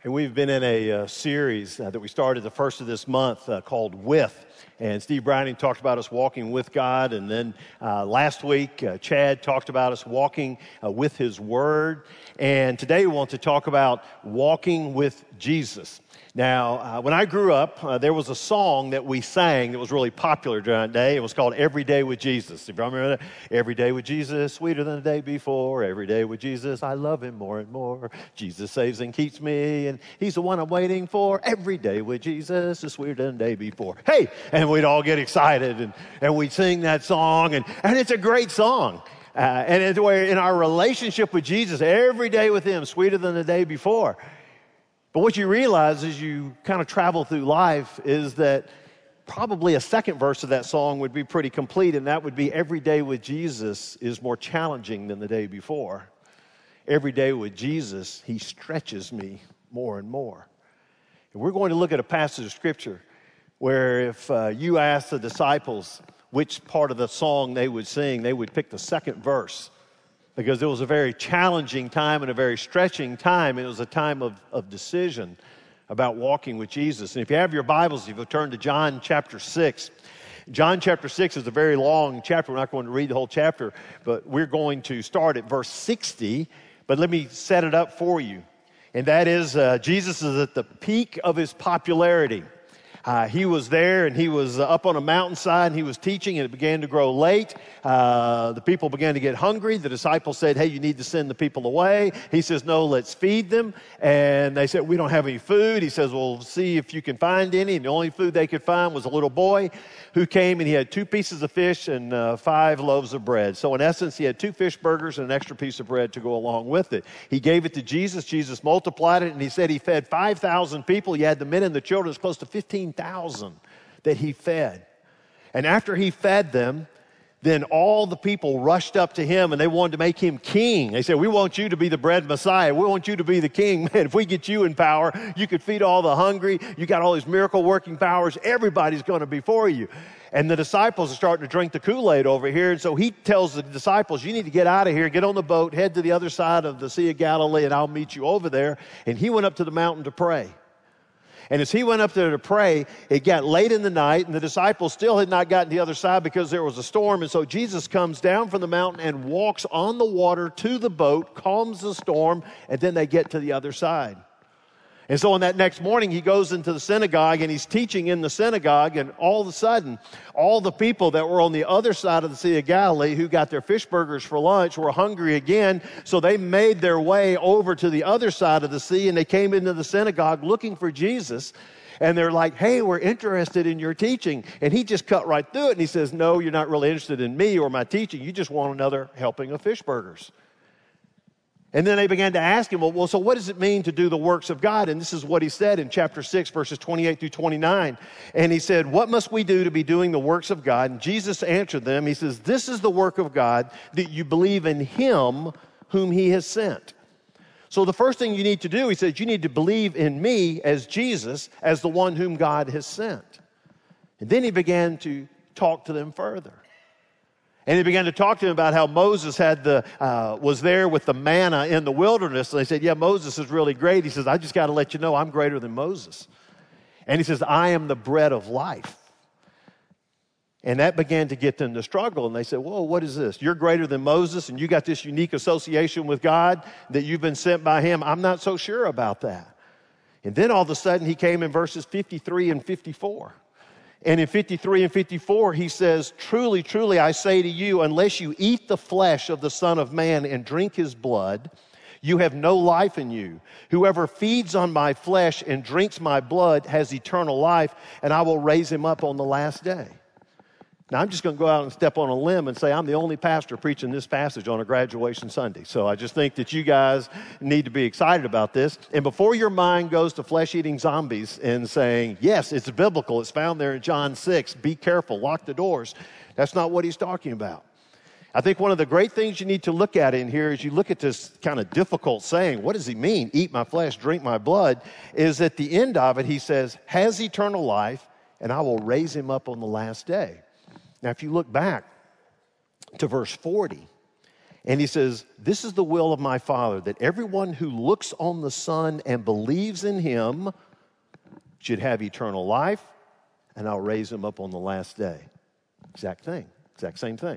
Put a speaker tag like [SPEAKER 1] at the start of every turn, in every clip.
[SPEAKER 1] And we've been in a series that we started the first of this month called With. And Steve Browning talked about us walking with God. And then last week, Chad talked about us walking with His Word. And today we want to talk about walking with Jesus. Now, when I grew up, there was a song that we sang that was really popular during that day. It was called Every Day with Jesus. If you remember that? Every day with Jesus, sweeter than the day before. Every day with Jesus, I love Him more and more. Jesus saves and keeps me, and He's the one I'm waiting for. Every day with Jesus is sweeter than the day before. Hey! And we'd all get excited, and we'd sing that song, and it's a great song. And it's where in our relationship with Jesus, every day with Him, sweeter than the day before. But what you realize as you kind of travel through life is that probably a second verse of that song would be pretty complete, and that would be every day with Jesus is more challenging than the day before. Every day with Jesus, He stretches me more and more. And we're going to look at a passage of Scripture where if you ask the disciples which part of the song they would sing, they would pick the second verse. Because it was a very challenging time and a very stretching time. It was a time of decision about walking with Jesus. And if you have your Bibles, if you'll turn to John chapter 6. John chapter 6 is a very long chapter. We're not going to read the whole chapter, but we're going to start at verse 60. But let me set it up for you. And that is, Jesus is at the peak of His popularity. He was there and He was up on a mountainside and He was teaching, and it began to grow late. The people began to get hungry. The disciples said, hey, you need to send the people away. He says, no, let's feed them. And they said, we don't have any food. He says, well, see if you can find any. And the only food they could find was a little boy who came, and he had 2 pieces of fish and 5 loaves of bread. So in essence, he had 2 fish burgers and an extra piece of bread to go along with it. He gave it to Jesus. Jesus multiplied it, and He said He fed 5,000 people. You had the men and the children. It's close to 15,000 that He fed. And after He fed them, then all the people rushed up to Him and they wanted to make Him king. They said, we want you to be the bread Messiah. We want you to be the king. Man, if we get you in power, you could feed all the hungry. You got all these miracle working powers. Everybody's going to be for you. And the disciples are starting to drink the Kool-Aid over here. And so He tells the disciples, you need to get out of here, get on the boat, head to the other side of the Sea of Galilee, and I'll meet you over there. And He went up to the mountain to pray. And as He went up there to pray, it got late in the night, and the disciples still had not gotten to the other side because there was a storm. And so Jesus comes down from the mountain and walks on the water to the boat, calms the storm, and then they get to the other side. And so on that next morning, He goes into the synagogue, and He's teaching in the synagogue, and all of a sudden, all the people that were on the other side of the Sea of Galilee who got their fish burgers for lunch were hungry again, so they made their way over to the other side of the sea, and they came into the synagogue looking for Jesus, and they're like, hey, we're interested in your teaching. And He just cut right through it, and He says, no, you're not really interested in me or my teaching. You just want another helping of fish burgers. And then they began to ask Him, well, so what does it mean to do the works of God? And this is what He said in chapter 6, verses 28 through 29. And He said, what must we do to be doing the works of God? And Jesus answered them. He says, this is the work of God, that you believe in Him whom He has sent. So the first thing you need to do, He says, you need to believe in Me as Jesus, as the one whom God has sent. And then He began to talk to them further. And He began to talk to him about how Moses was there with the manna in the wilderness. And they said, yeah, Moses is really great. He says, I just got to let you know I'm greater than Moses. And He says, I am the bread of life. And that began to get them to struggle. And they said, whoa, what is this? You're greater than Moses, and you got this unique association with God that you've been sent by Him. I'm not so sure about that. And then all of a sudden He came in verses 53 and 54. And in 53 and 54, He says, truly, truly, I say to you, unless you eat the flesh of the Son of Man and drink His blood, you have no life in you. Whoever feeds on my flesh and drinks my blood has eternal life, and I will raise him up on the last day. Now, I'm just going to go out and step on a limb and say I'm the only pastor preaching this passage on a graduation Sunday. So I just think that you guys need to be excited about this. And before your mind goes to flesh-eating zombies and saying, yes, it's biblical, it's found there in John 6, be careful, lock the doors, that's not what He's talking about. I think one of the great things you need to look at in here is you look at this kind of difficult saying, what does He mean, eat my flesh, drink my blood, is at the end of it He says, has eternal life, and I will raise him up on the last day. Now, if you look back to verse 40, And he says, this is the will of my Father, that everyone who looks on the Son and believes in him should have eternal life, and I'll raise him up on the last day. Exact same thing.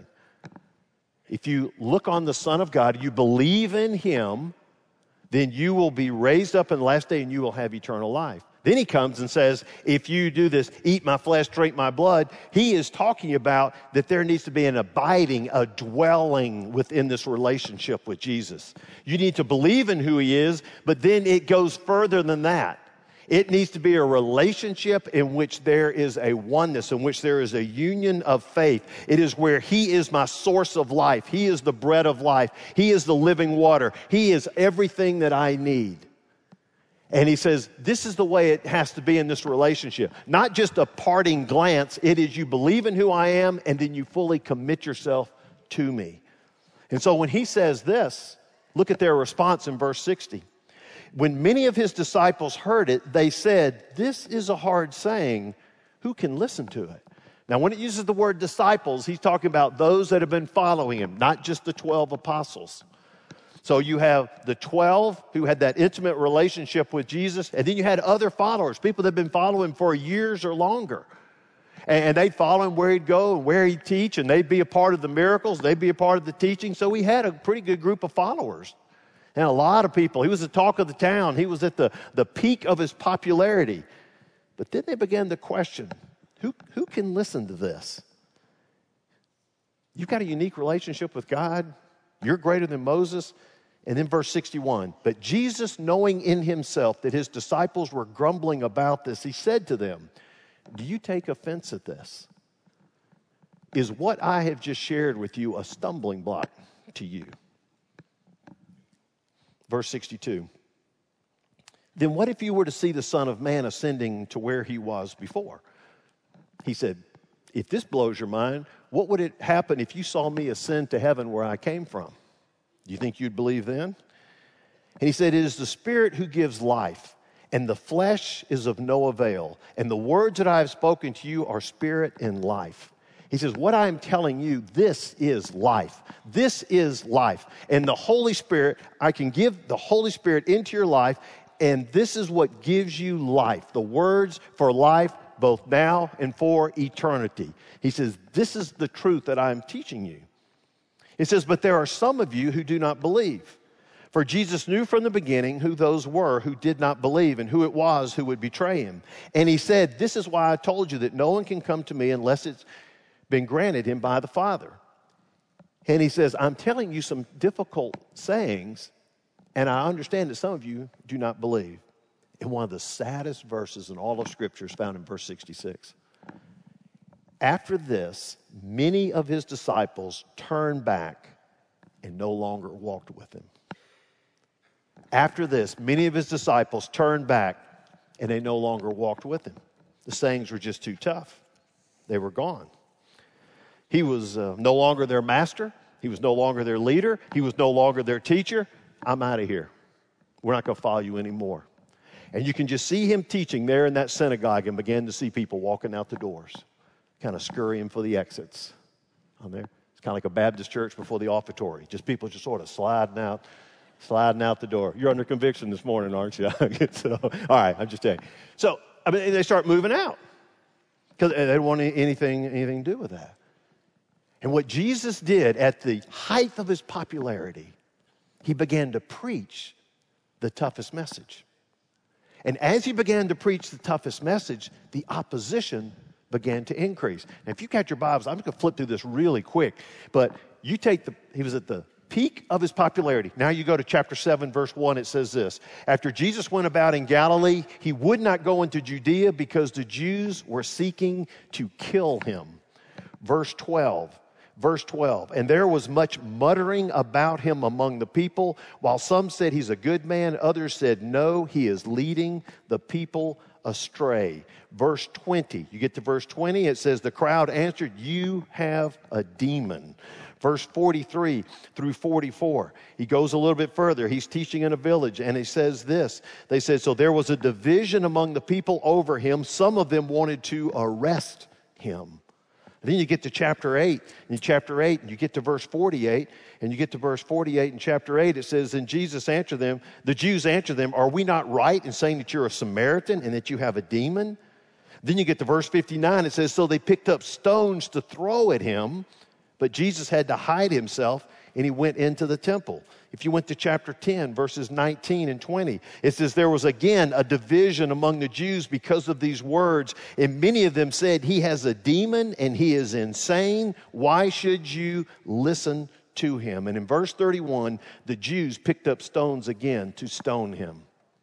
[SPEAKER 1] If you look on the Son of God, you believe in him, then you will be raised up in the last day and you will have eternal life. Then he comes and says, if you do this, eat my flesh, drink my blood, he is talking about that there needs to be an abiding, a dwelling within this relationship with Jesus. You need to believe in who he is, but then it goes further than that. It needs to be a relationship in which there is a oneness, in which there is a union of faith. It is where he is my source of life. He is the bread of life. He is the living water. He is everything that I need. And he says, this is the way it has to be in this relationship. Not just a parting glance. It is you believe in who I am, and then you fully commit yourself to me. And so when he says this, look at their response in verse 60. When many of his disciples heard it, they said, this is a hard saying. Who can listen to it? Now, when it uses the word disciples, he's talking about those that have been following him, not just the 12 apostles. So you have the 12 who had that intimate relationship with Jesus, and then you had other followers, people that have been following him for years or longer. And they'd follow him where he'd go and where he'd teach, and they'd be a part of the miracles, they'd be a part of the teaching. So he had a pretty good group of followers. And a lot of people. He was the talk of the town. He was at the peak of his popularity. But then they began to question, who can listen to this? You've got a unique relationship with God. You're greater than Moses. And then verse 61, but Jesus, knowing in himself that his disciples were grumbling about this, he said to them, do you take offense at this? Is what I have just shared with you a stumbling block to you? Verse 62, then what if you were to see the Son of Man ascending to where he was before? He said, if this blows your mind, what would it happen if you saw me ascend to heaven where I came from? Do you think you'd believe then? And he said, it is the Spirit who gives life, and the flesh is of no avail. And the words that I have spoken to you are spirit and life. He says, what I am telling you, this is life. This is life. And the Holy Spirit, I can give the Holy Spirit into your life, and this is what gives you life. The words for life, both now and for eternity. He says, this is the truth that I am teaching you. It says, but there are some of you who do not believe. For Jesus knew from the beginning who those were who did not believe and who it was who would betray him. And he said, this is why I told you that no one can come to me unless it's been granted him by the Father. And he says, I'm telling you some difficult sayings, and I understand that some of you do not believe. And one of the saddest verses in all of Scripture is found in verse 66. After this, many of his disciples turned back and no longer walked with him. After this, many of his disciples turned back and they no longer walked with him. The sayings were just too tough. They were gone. He was no longer their master. He was no longer their leader. He was no longer their teacher. I'm out of here. We're not going to follow you anymore. And you can just see him teaching there in that synagogue and begin to see people walking out the doors, kind of scurrying for the exits on there. It's kind of like a Baptist church before the offertory. Just people just sort of sliding out the door. You're under conviction this morning, aren't you? So, all right, I'm just saying. So, I mean, they start moving out because they don't want anything to do with that. And what Jesus did at the height of his popularity, he began to preach the toughest message. And as he began to preach the toughest message, the opposition began to increase. Now, if you got your Bibles, I'm going to flip through this really quick. But you take he was at the peak of his popularity. Now you go to chapter 7, verse 1, it says this. After Jesus went about in Galilee, he would not go into Judea because the Jews were seeking to kill him. Verse 12, and there was much muttering about him among the people, while some said he's a good man, others said, no, he is leading the people astray. Verse 20, you get to verse 20, it says, the crowd answered, you have a demon. Verse 43 through 44, he goes a little bit further. He's teaching in a village, and he says this. They said, so there was a division among the people over him. Some of them wanted to arrest him. Then you get to chapter 8, and you get to verse 48, and you get to verse 48 in chapter 8, it says, "And Jesus answered them, the Jews answered them, 'Are we not right in saying that you're a Samaritan and that you have a demon?' Then you get to verse 59, it says, 'So they picked up stones to throw at him, but Jesus had to hide himself, and he went into the temple.'" If you went to chapter 10, verses 19 and 20, it says, "There was again a division among the Jews because of these words, and many of them said, 'He has a demon and he is insane. Why should you listen to him?' And in verse 31, the Jews picked up stones again to stone him."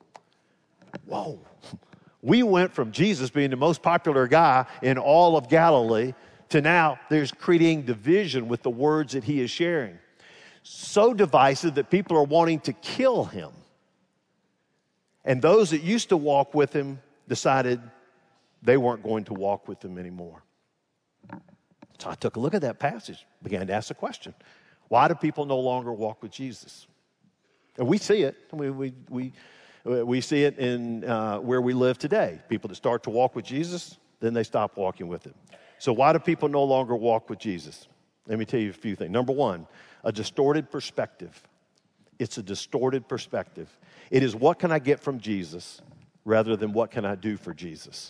[SPEAKER 1] Whoa. We went from Jesus being the most popular guy in all of Galilee to now there's creating division with the words that he is sharing. So divisive that people are wanting to kill him. And those that used to walk with him decided they weren't going to walk with him anymore. So I took a look at that passage, began to ask the question, why do people no longer walk with Jesus? And we see it. We see it in where we live today. People that start to walk with Jesus, then they stop walking with him. So why do people no longer walk with Jesus? Let me tell you a few things. Number one, a distorted perspective. It's a distorted perspective. It is what can I get from Jesus rather than what can I do for Jesus.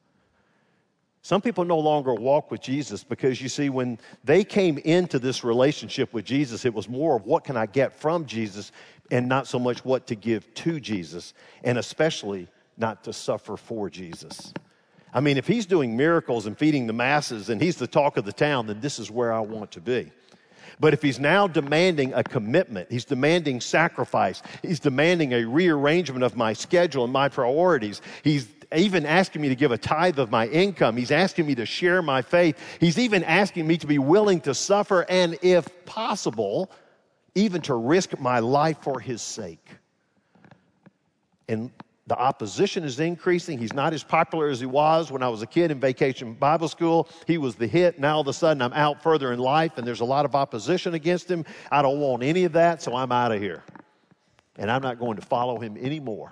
[SPEAKER 1] Some people no longer walk with Jesus because, you see, when they came into this relationship with Jesus, it was more of what can I get from Jesus and not so much what to give to Jesus, and especially not to suffer for Jesus. I mean, if he's doing miracles and feeding the masses and he's the talk of the town, then this is where I want to be. But if he's now demanding a commitment, he's demanding sacrifice, he's demanding a rearrangement of my schedule and my priorities, he's even asking me to give a tithe of my income, he's asking me to share my faith, he's even asking me to be willing to suffer and, if possible, even to risk my life for his sake. And the opposition is increasing. He's not as popular as he was when I was a kid in Vacation Bible School. He was the hit. Now all of a sudden I'm out further in life and there's a lot of opposition against him. I don't want any of that, so I'm out of here. And I'm not going to follow him anymore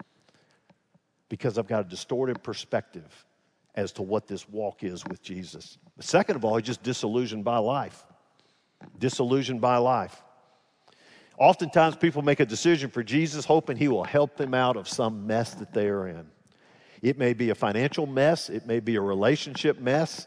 [SPEAKER 1] because I've got a distorted perspective as to what this walk is with Jesus. But second of all, he's just disillusioned by life. Disillusioned by life. Oftentimes people make a decision for Jesus hoping he will help them out of some mess that they are in. It may be a financial mess. It may be a relationship mess.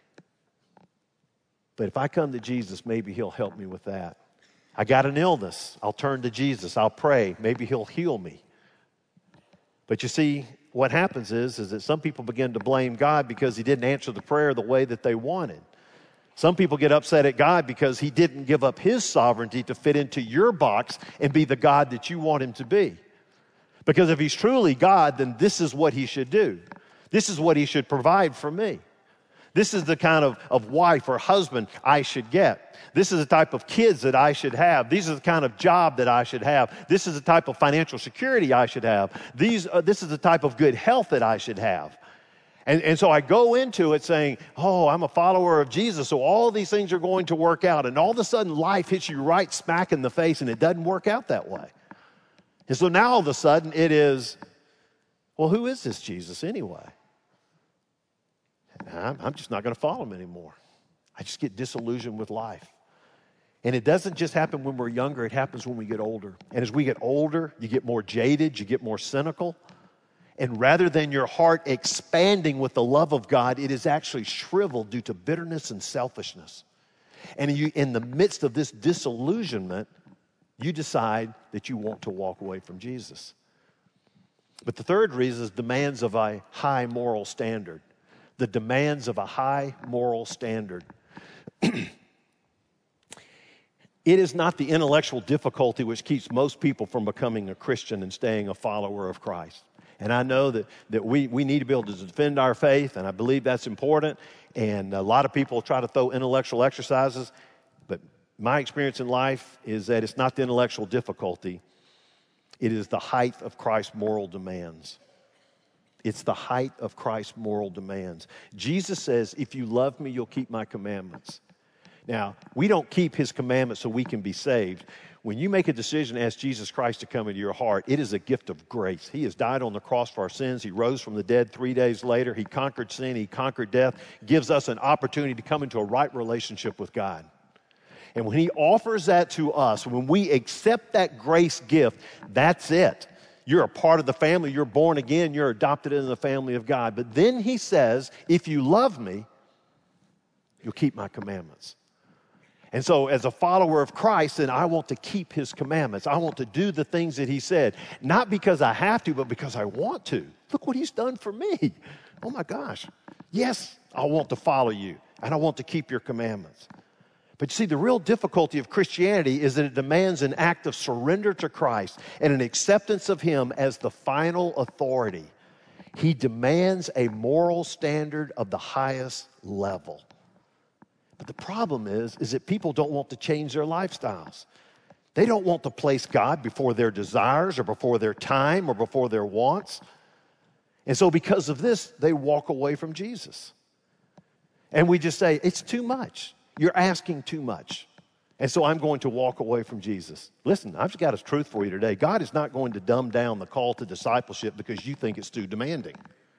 [SPEAKER 1] But if I come to Jesus, maybe he'll help me with that. I got an illness. I'll turn to Jesus. I'll pray. Maybe he'll heal me. But you see, what happens is that some people begin to blame God because he didn't answer the prayer the way that they wanted. Some people get upset at God because he didn't give up his sovereignty to fit into your box and be the God that you want him to be. Because if he's truly God, then this is what he should do. This is what he should provide for me. This is the kind of wife or husband I should get. This is the type of kids that I should have. These are the kind of job that I should have. This is the type of financial security I should have. This is the type of good health that I should have. And so I go into it saying, oh, I'm a follower of Jesus, so all these things are going to work out. And all of a sudden, life hits you right smack in the face, and it doesn't work out that way. And so now all of a sudden, it is, well, who is this Jesus anyway? I'm just not going to follow him anymore. I just get disillusioned with life. And it doesn't just happen when we're younger. It happens when we get older. And as we get older, you get more jaded, you get more cynical. And rather than your heart expanding with the love of God, it is actually shriveled due to bitterness and selfishness. And in the midst of this disillusionment, you decide that you want to walk away from Jesus. But the third reason is demands of a high moral standard. The demands of a high moral standard. It is not the intellectual difficulty which keeps most people from becoming a Christian and staying a follower of Christ. And I know that we need to be able to defend our faith, and I believe that's important. And a lot of people try to throw intellectual exercises, but my experience in life is that it's not the intellectual difficulty. It is the height of Christ's moral demands. It's the height of Christ's moral demands. Jesus says, if you love me, you'll keep my commandments. Now, we don't keep his commandments so we can be saved. When you make a decision to ask Jesus Christ to come into your heart, it is a gift of grace. He has died on the cross for our sins. He rose from the dead 3 days later. He conquered sin. He conquered death. Gives us an opportunity to come into a right relationship with God. And when He offers that to us, when we accept that grace gift, that's it. You're a part of the family. You're born again. You're adopted into the family of God. But then He says, if you love me, you'll keep my commandments. And so as a follower of Christ, then I want to keep His commandments. I want to do the things that He said, not because I have to, but because I want to. Look what He's done for me. Oh my gosh. Yes, I want to follow you, and I want to keep your commandments. But you see, the real difficulty of Christianity is that it demands an act of surrender to Christ and an acceptance of Him as the final authority. He demands a moral standard of the highest level. But the problem is that people don't want to change their lifestyles. They don't want to place God before their desires or before their time or before their wants. And so because of this, they walk away from Jesus. And we just say, it's too much. You're asking too much. And so I'm going to walk away from Jesus. Listen, I've got a truth for you today. God is not going to dumb down the call to discipleship because you think it's too demanding.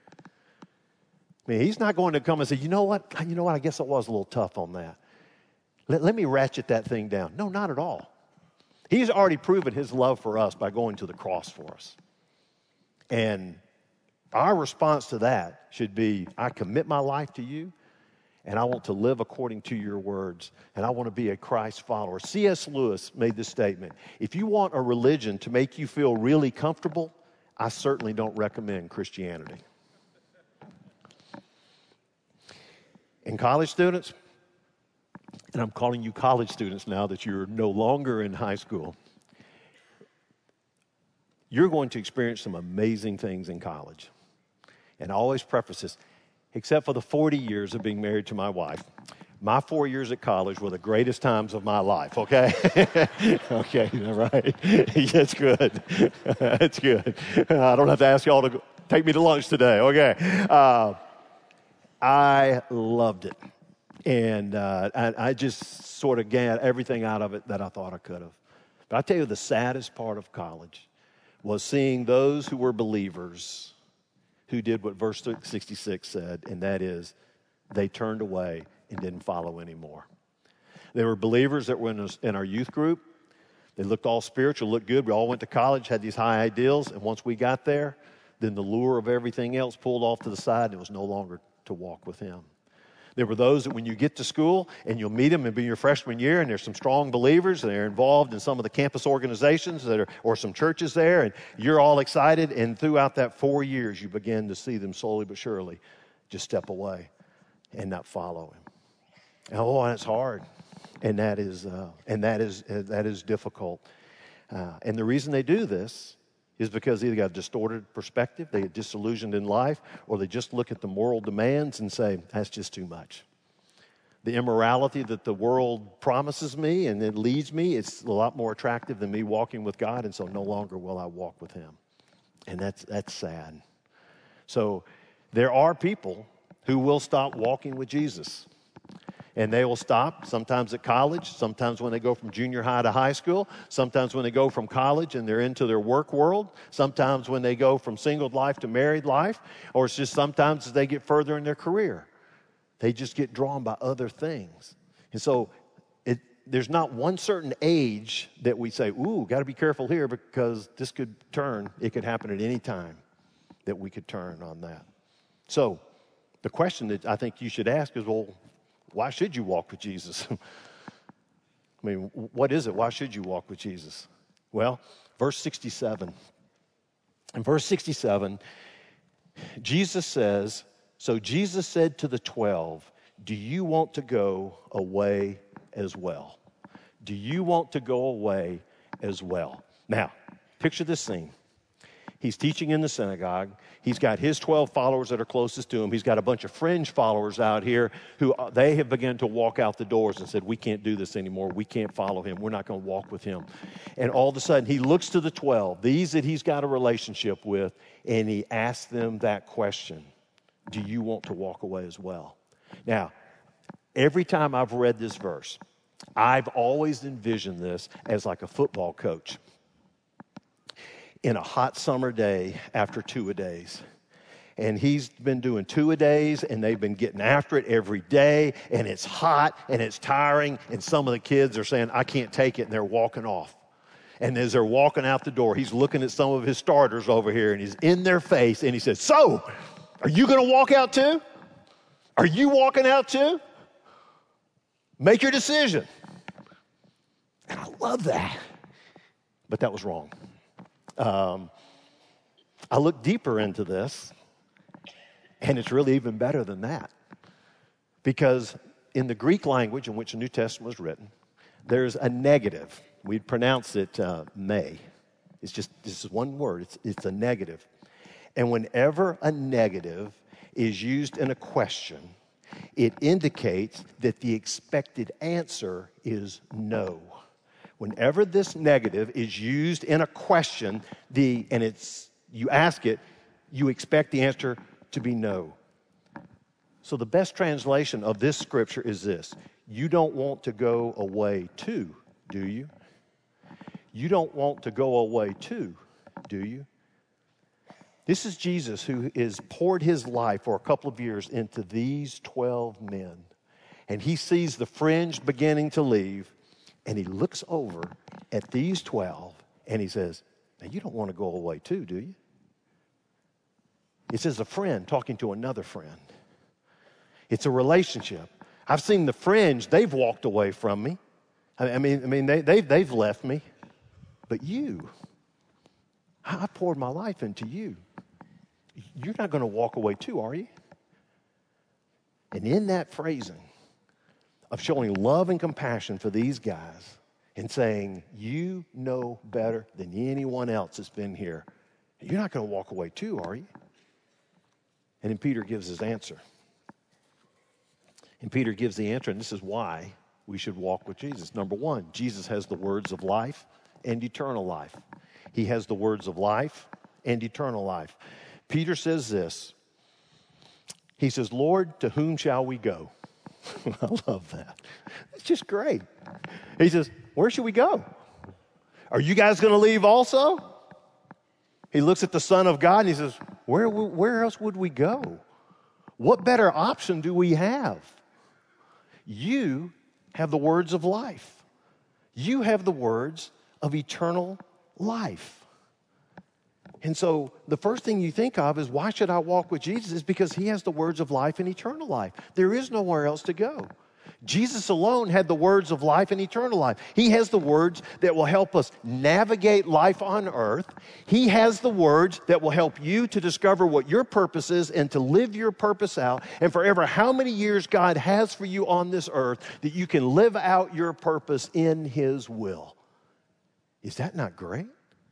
[SPEAKER 1] I mean, He's not going to come and say, you know what, I guess I was a little tough on that. Let me ratchet that thing down. No, not at all. He's already proven His love for us by going to the cross for us. And our response to that should be, I commit my life to you, and I want to live according to your words, and I want to be a Christ follower. C.S. Lewis made this statement: if you want a religion to make you feel really comfortable, I certainly don't recommend Christianity. And college students, and I'm calling you college students now that you're no longer in high school, you're going to experience some amazing things in college. And I always preface this, except for the 40 years of being married to my wife, my 4 years at college were the greatest times of my life, okay? Okay, right? That's good. That's good. I don't have to ask y'all to take me to lunch today, okay? I loved it. And I just sort of got everything out of it that I thought I could have. But I tell you, the saddest part of college was seeing those who were believers who did what verse 66 said, and that is, they turned away and didn't follow anymore. There were believers that were in our youth group. They looked all spiritual, looked good. We all went to college, had these high ideals, and once we got there, then the lure of everything else pulled off to the side, and it was no longer to walk with Him. There were those that when you get to school and you'll meet them and be your freshman year, and there's some strong believers, and they're involved in some of the campus organizations or some churches there, and you're all excited, and throughout that 4 years, you begin to see them slowly but surely just step away and not follow Him. Oh, and it's hard, and that is difficult. And the reason they do this is because they either got a distorted perspective, they get disillusioned in life, or they just look at the moral demands and say, that's just too much. The immorality that the world promises me and it leads me, it's a lot more attractive than me walking with God, and so no longer will I walk with Him. And that's sad. So there are people who will stop walking with Jesus. And they will stop sometimes at college, sometimes when they go from junior high to high school, sometimes when they go from college and they're into their work world, sometimes when they go from single life to married life, or it's just sometimes as they get further in their career. They just get drawn by other things. And so there's not one certain age that we say, ooh, got to be careful here because this could turn. It could happen at any time that we could turn on that. So the question that I think you should ask is, well, why should you walk with Jesus? I mean, what is it? Why should you walk with Jesus? Well, verse 67. In verse 67, Jesus says, so Jesus said to the 12, do you want to go away as well? Do you want to go away as well? Now, picture this scene. He's teaching in the synagogue. He's got his 12 followers that are closest to him. He's got a bunch of fringe followers out here who they have begun to walk out the doors and said, we can't do this anymore. We can't follow him. We're not going to walk with him. And all of a sudden, he looks to the 12, these that he's got a relationship with, and he asks them that question, do you want to walk away as well? Now, every time I've read this verse, I've always envisioned this as like a football coach in a hot summer day after two-a-days. And he's been doing two-a-days, and they've been getting after it every day, and it's hot, and it's tiring, and some of the kids are saying, I can't take it, and they're walking off. And as they're walking out the door, he's looking at some of his starters over here, and he's in their face, and he says, so, are you going to walk out too? Are you walking out too? Make your decision. And I love that. But that was wrong. I looked deeper into this, and it's really even better than that. Because in the Greek language in which the New Testament was written, there's a negative. We'd pronounce it may. It's just, this is one word. It's a negative. And whenever a negative is used in a question, it indicates that the expected answer is no. Whenever this negative is used in a question, you ask it, you expect the answer to be no. So the best translation of this scripture is this: you don't want to go away too, do you? You don't want to go away too, do you? This is Jesus who has poured his life for a couple of years into these 12 men. And he sees the fringe beginning to leave, and he looks over at these 12, and he says, now you don't want to go away too, do you? It's as a friend talking to another friend. It's a relationship. I've seen the fringe, they've walked away from me. They've left me. But you, I poured my life into you. You're not going to walk away too, are you? And in that phrasing of showing love and compassion for these guys and saying, you know better than anyone else that's been here, you're not going to walk away too, are you? And then Peter gives his answer. And Peter gives the answer, and this is why we should walk with Jesus. Number one, Jesus has the words of life and eternal life. He has the words of life and eternal life. Peter says this. He says, Lord, to whom shall we go? I love that. It's just great. He says, where should we go? Are you guys going to leave also? He looks at the Son of God and he says, where else would we go? What better option do we have? You have the words of life. You have the words of eternal life. And so the first thing you think of is, why should I walk with Jesus? Is because he has the words of life and eternal life. There is nowhere else to go. Jesus alone had the words of life and eternal life. He has the words that will help us navigate life on earth. He has the words that will help you to discover what your purpose is and to live your purpose out. And forever, how many years God has for you on this earth that you can live out your purpose in his will. Is that not great?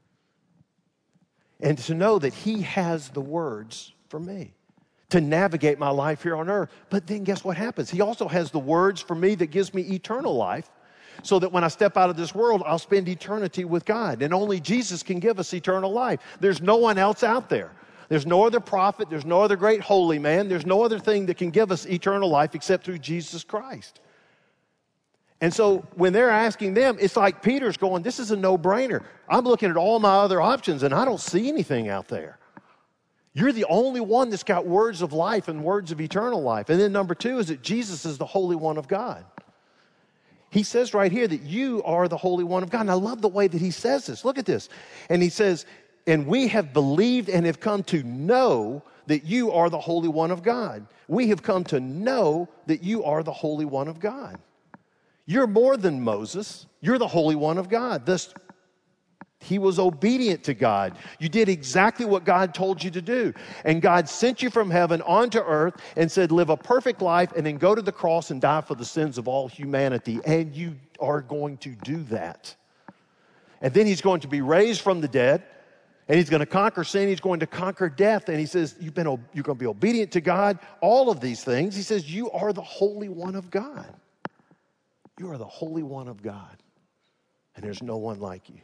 [SPEAKER 1] And to know that he has the words for me to navigate my life here on earth. But then guess what happens? He also has the words for me that gives me eternal life, so that when I step out of this world, I'll spend eternity with God. And only Jesus can give us eternal life. There's no one else out there. There's no other prophet. There's no other great holy man. There's no other thing that can give us eternal life except through Jesus Christ. And so when they're asking them, it's like Peter's going, this is a no-brainer. I'm looking at all my other options, and I don't see anything out there. You're the only one that's got words of life and words of eternal life. And then number two is that Jesus is the Holy One of God. He says right here that you are the Holy One of God. And I love the way that he says this. Look at this. And he says, and we have believed and have come to know that you are the Holy One of God. We have come to know that you are the Holy One of God. You're more than Moses. You're the Holy One of God. Thus, he was obedient to God. You did exactly what God told you to do. And God sent you from heaven onto earth and said, live a perfect life and then go to the cross and die for the sins of all humanity. And you are going to do that. And then he's going to be raised from the dead. And he's going to conquer sin. He's going to conquer death. And he says, you're going to be obedient to God. All of these things. He says, you are the Holy One of God. You are the Holy One of God, and there's no one like you.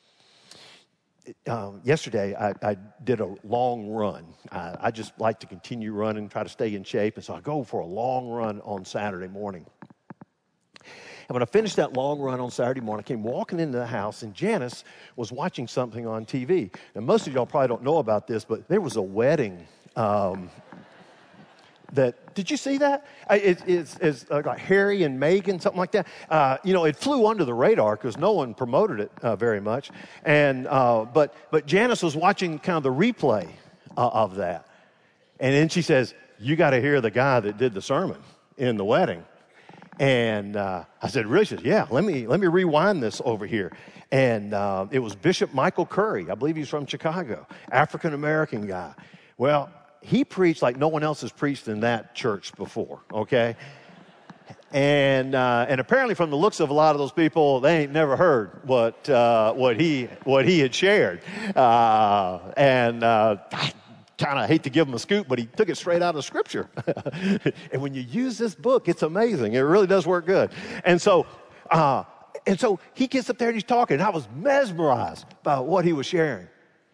[SPEAKER 1] Yesterday, I did a long run. I just like to continue running, try to stay in shape, and so I go for a long run on Saturday morning. And when I finished that long run on Saturday morning, I came walking into the house, and Janice was watching something on TV. And most of y'all probably don't know about this, but there was a wedding did you see that? It's like Harry and Meghan, something like that. It flew under the radar because no one promoted it very much. And but Janice was watching kind of the replay of that. And then she says, "You got to hear the guy that did the sermon in the wedding." And I said, "Really?" She said, "Yeah, let me rewind this over here." And it was Bishop Michael Curry. I believe he's from Chicago, African-American guy. Well, he preached like no one else has preached in that church before, okay? And apparently from the looks of a lot of those people, they ain't never heard what he had shared. I kind of hate to give him a scoop, but he took it straight out of Scripture. And when you use this book, it's amazing. It really does work good. And so he gets up there and he's talking, and I was mesmerized by what he was sharing.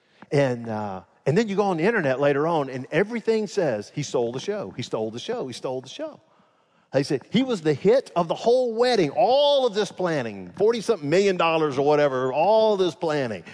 [SPEAKER 1] And then you go on the internet later on, and everything says he stole the show. He stole the show. He stole the show. They said he was the hit of the whole wedding, all of this planning, $40-something million or whatever, all this planning.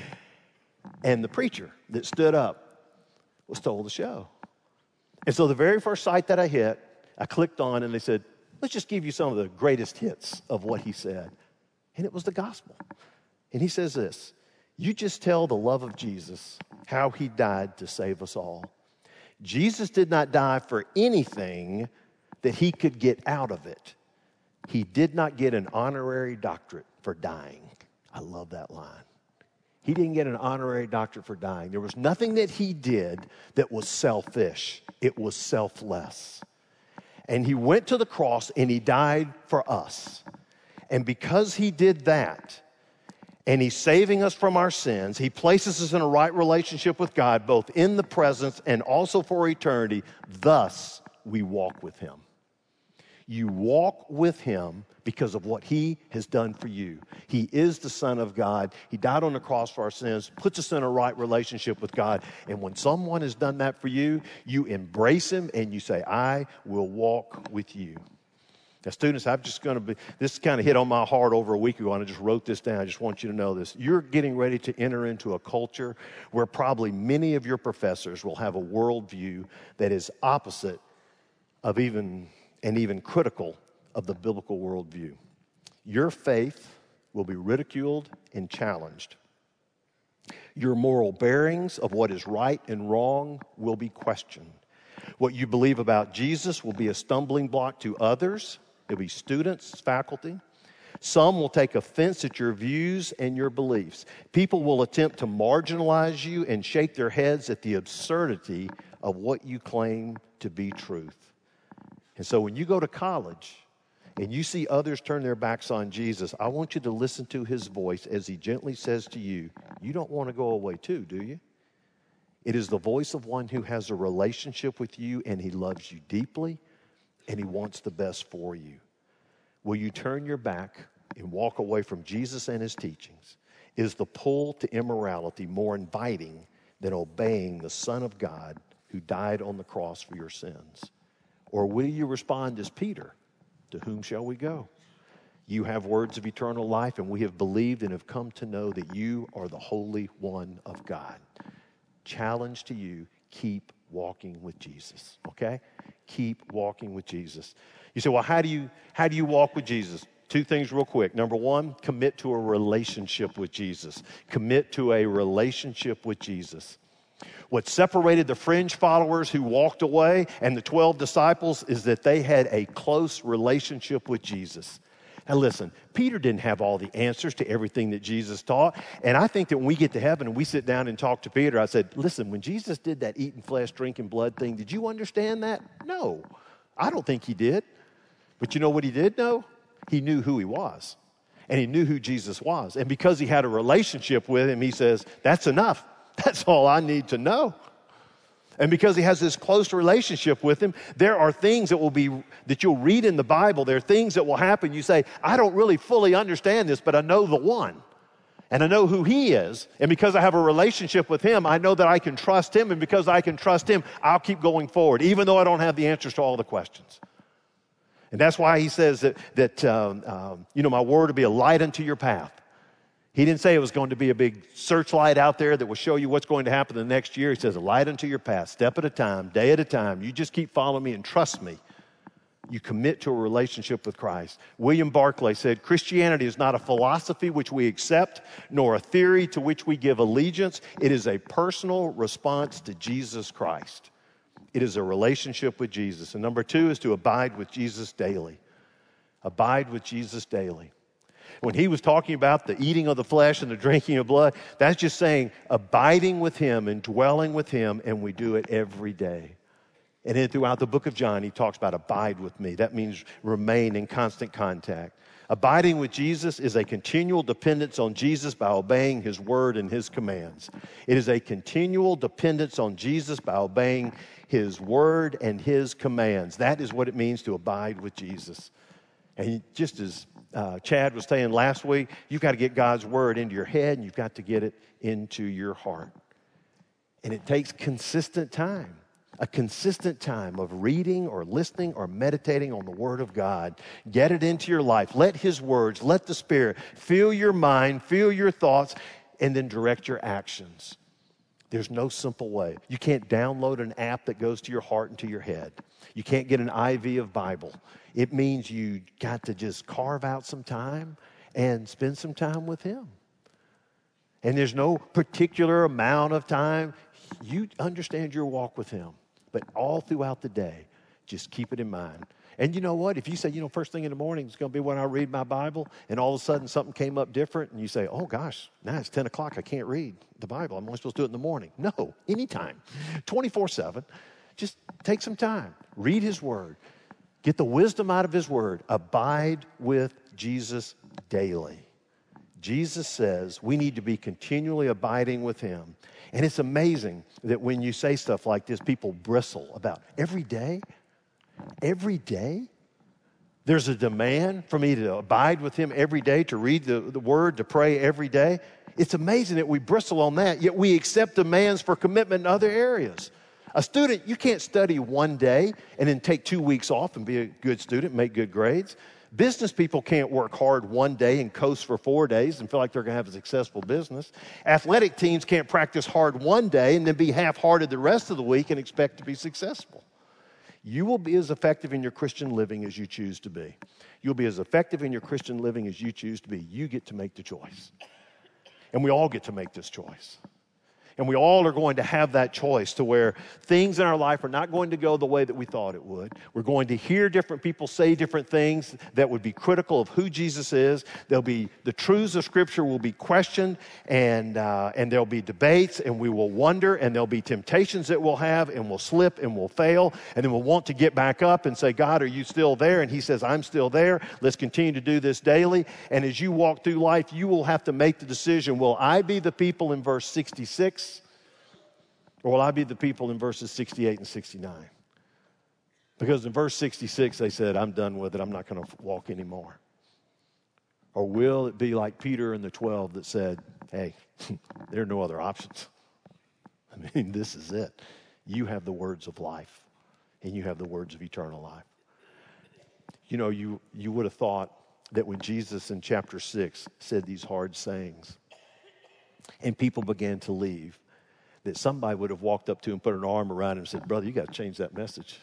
[SPEAKER 1] And the preacher that stood up stole the show. And so the very first site that I hit, I clicked on, and they said, "Let's just give you some of the greatest hits of what he said." And it was the gospel. And he says this: "You just tell the love of Jesus, how he died to save us all. Jesus did not die for anything that he could get out of it. He did not get an honorary doctorate for dying." I love that line. He didn't get an honorary doctorate for dying. There was nothing that he did that was selfish. It was selfless. And he went to the cross and he died for us. And because he did that, and he's saving us from our sins, he places us in a right relationship with God, both in the presence and also for eternity. Thus, we walk with him. You walk with him because of what he has done for you. He is the Son of God. He died on the cross for our sins, puts us in a right relationship with God. And when someone has done that for you, you embrace him and you say, "I will walk with you." Now, students, this kind of hit on my heart over a week ago, and I just wrote this down. I just want you to know this. You're getting ready to enter into a culture where probably many of your professors will have a worldview that is opposite of even critical of the biblical worldview. Your faith will be ridiculed and challenged. Your moral bearings of what is right and wrong will be questioned. What you believe about Jesus will be a stumbling block to others. There'll be students, faculty. Some will take offense at your views and your beliefs. People will attempt to marginalize you and shake their heads at the absurdity of what you claim to be truth. And so when you go to college and you see others turn their backs on Jesus, I want you to listen to his voice as he gently says to you, "You don't want to go away too, do you?" It is the voice of one who has a relationship with you, and he loves you deeply, and he wants the best for you. Will you turn your back and walk away from Jesus and his teachings? Is the pull to immorality more inviting than obeying the Son of God who died on the cross for your sins? Or will you respond as Peter, "To whom shall we go? You have words of eternal life, and we have believed and have come to know that you are the Holy One of God." Challenge to you, keep walking with Jesus, okay? Keep walking with Jesus. You say, "Well, how do you walk with Jesus?" Two things real quick. Number one, commit to a relationship with Jesus. Commit to a relationship with Jesus. What separated the fringe followers who walked away and the 12 disciples is that they had a close relationship with Jesus. Now listen, Peter didn't have all the answers to everything that Jesus taught. And I think that when we get to heaven and we sit down and talk to Peter, I said, "Listen, when Jesus did that eating flesh, drinking blood thing, did you understand that?" No, I don't think he did. But you know what he did know? He knew who he was. And he knew who Jesus was. And because he had a relationship with him, he says, "That's enough. That's all I need to know." And because he has this close relationship with him, there are things that you'll read in the Bible. There are things that will happen. You say, "I don't really fully understand this, but I know the one. And I know who he is. And because I have a relationship with him, I know that I can trust him. And because I can trust him, I'll keep going forward, even though I don't have the answers to all the questions." And that's why he says that my word will be a light unto your path. He didn't say it was going to be a big searchlight out there that will show you what's going to happen the next year. He says a light unto your path, step at a time, day at a time. You just keep following me and trust me. You commit to a relationship with Christ. William Barclay said, Christianity is not a philosophy which we accept, nor a theory to which we give allegiance. It is a personal response to Jesus Christ. It is a relationship with Jesus. And number 2 is to abide with Jesus daily. Abide with Jesus daily. When he was talking about the eating of the flesh and the drinking of blood, that's just saying abiding with him and dwelling with him, and we do it every day. And then throughout the book of John, he talks about abide with me. That means remain in constant contact. Abiding with Jesus is a continual dependence on Jesus by obeying his word and his commands. It is a continual dependence on Jesus by obeying his word and his commands. That is what it means to abide with Jesus. And just as Chad was saying last week, you've got to get God's word into your head and you've got to get it into your heart. And it takes consistent time. A consistent time of reading or listening or meditating on the Word of God. Get it into your life. Let His words, let the Spirit fill your mind, fill your thoughts, and then direct your actions. There's no simple way. You can't download an app that goes to your heart and to your head. You can't get an IV of Bible. It means you got to just carve out some time and spend some time with Him. And there's no particular amount of time. You understand your walk with Him. But all throughout the day, just keep it in mind. And you know what? If you say, first thing in the morning is going to be when I read my Bible, and all of a sudden something came up different, and you say, oh gosh, now it's 10 o'clock, I can't read the Bible. I'm only supposed to do it in the morning. No, anytime, 24/7. Just take some time. Read His Word. Get the wisdom out of His Word. Abide with Jesus daily. Jesus says we need to be continually abiding with Him. And it's amazing that when you say stuff like this, people bristle about every day. Every day? There's a demand for me to abide with Him every day, to read the Word, to pray every day. It's amazing that we bristle on that, yet we accept demands for commitment in other areas. A student, you can't study one day and then take 2 weeks off and be a good student, make good grades. Business people can't work hard one day and coast for 4 days and feel like they're going to have a successful business. Athletic teams can't practice hard one day and then be half-hearted the rest of the week and expect to be successful. You will be as effective in your Christian living as you choose to be. You'll be as effective in your Christian living as you choose to be. You get to make the choice. And we all get to make this choice. And we all are going to have that choice to where things in our life are not going to go the way that we thought it would. We're going to hear different people say different things that would be critical of who Jesus is. There'll be the truths of Scripture will be questioned, and there'll be debates, and we will wonder, and there'll be temptations that we'll have, and we'll slip, and we'll fail, and then we'll want to get back up and say, God, are you still there? And He says, I'm still there. Let's continue to do this daily. And as you walk through life, you will have to make the decision, will I be the people in verse 66? Or will I be the people in verses 68 and 69? Because in verse 66, they said, I'm done with it. I'm not going to walk anymore. Or will it be like Peter and the 12 that said, hey, there are no other options. I mean, this is it. You have the words of life, and you have the words of eternal life. You would have thought that when Jesus in chapter 6 said these hard sayings, and people began to leave, that somebody would have walked up to him, put an arm around him and said, brother, you got to change that message.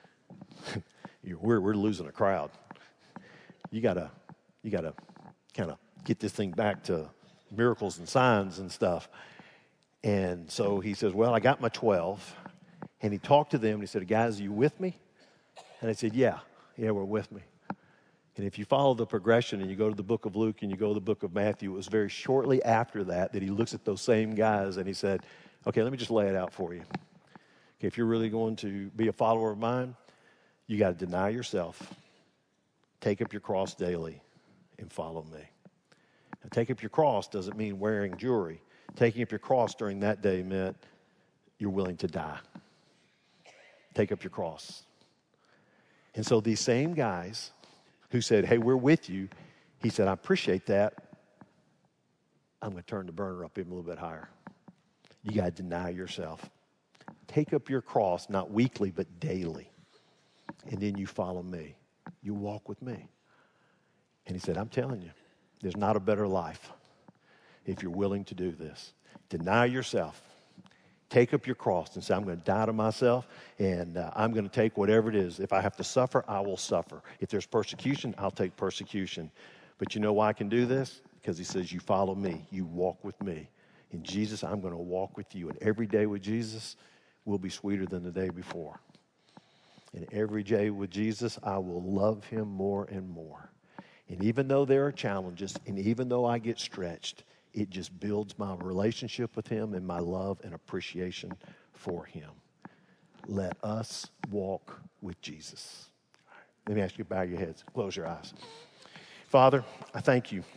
[SPEAKER 1] we're losing a crowd. You got to kind of get this thing back to miracles and signs and stuff. And so he says, well, I got my 12. And he talked to them and he said, guys, are you with me? And they said, yeah, we're with me. And if you follow the progression and you go to the book of Luke and you go to the book of Matthew, it was very shortly after that he looks at those same guys and he said, okay, let me just lay it out for you. Okay, if you're really going to be a follower of mine, you got to deny yourself, take up your cross daily, and follow me. Now, take up your cross doesn't mean wearing jewelry. Taking up your cross during that day meant you're willing to die. Take up your cross. And so these same guys who said, hey, we're with you, he said, I appreciate that. I'm going to turn the burner up even a little bit higher. You got to deny yourself. Take up your cross, not weekly, but daily. And then you follow me. you walk with me. And he said, I'm telling you, there's not a better life if you're willing to do this. Deny yourself. Take up your cross and say, I'm going to die to myself, and I'm going to take whatever it is. If I have to suffer, I will suffer. If there's persecution, I'll take persecution. But you know why I can do this? Because he says, you follow me. You walk with me. And Jesus, I'm going to walk with you. And every day with Jesus will be sweeter than the day before. And every day with Jesus, I will love him more and more. And even though there are challenges, and even though I get stretched, it just builds my relationship with him and my love and appreciation for him. Let us walk with Jesus. Let me ask you to bow your heads, close your eyes. Father, I thank you.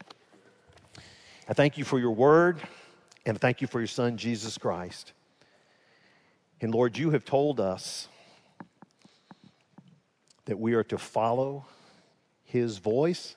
[SPEAKER 1] I thank you for your word, and I thank you for your son, Jesus Christ. And Lord, you have told us that we are to follow his voice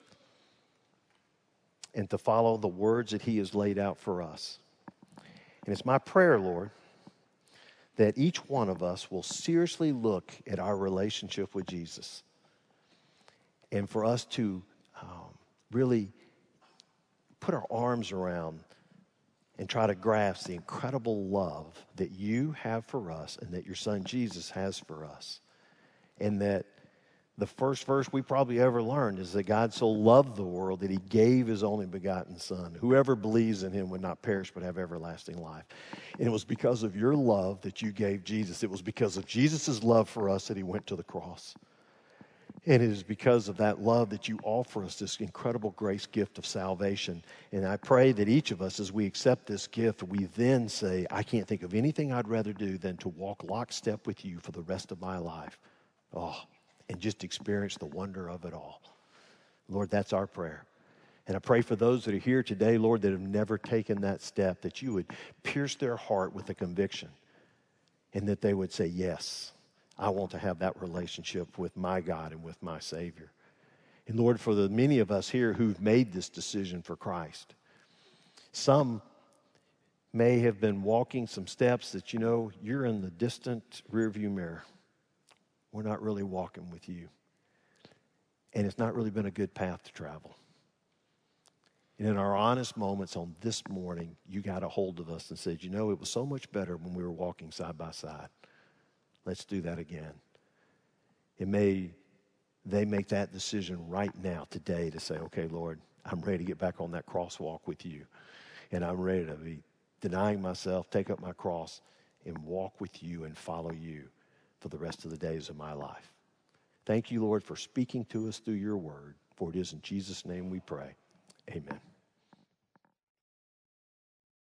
[SPEAKER 1] and to follow the words that he has laid out for us. And it's my prayer, Lord, that each one of us will seriously look at our relationship with Jesus, and for us to really put our arms around and try to grasp the incredible love that you have for us and that your son Jesus has for us. And that the first verse we probably ever learned is that God so loved the world that he gave his only begotten son. Whoever believes in him would not perish but have everlasting life. And it was because of your love that you gave Jesus. It was because of Jesus' love for us that he went to the cross. And it is because of that love that you offer us this incredible grace gift of salvation. And I pray that each of us, as we accept this gift, we then say, I can't think of anything I'd rather do than to walk lockstep with you for the rest of my life. And just experience the wonder of it all. Lord, that's our prayer. And I pray for those that are here today, Lord, that have never taken that step, that you would pierce their heart with a conviction and that they would say, yes, I want to have that relationship with my God and with my Savior. And Lord, for the many of us here who've made this decision for Christ, some may have been walking some steps that, you're in the distant rearview mirror. We're not really walking with you. And it's not really been a good path to travel. And in our honest moments on this morning, you got a hold of us and said, it was so much better when we were walking side by side. Let's do that again. They make that decision right now, today, to say, okay, Lord, I'm ready to get back on that crosswalk with you. And I'm ready to be denying myself, take up my cross, and walk with you and follow you for the rest of the days of my life. Thank you, Lord, for speaking to us through your word. For it is in Jesus' name we pray. Amen.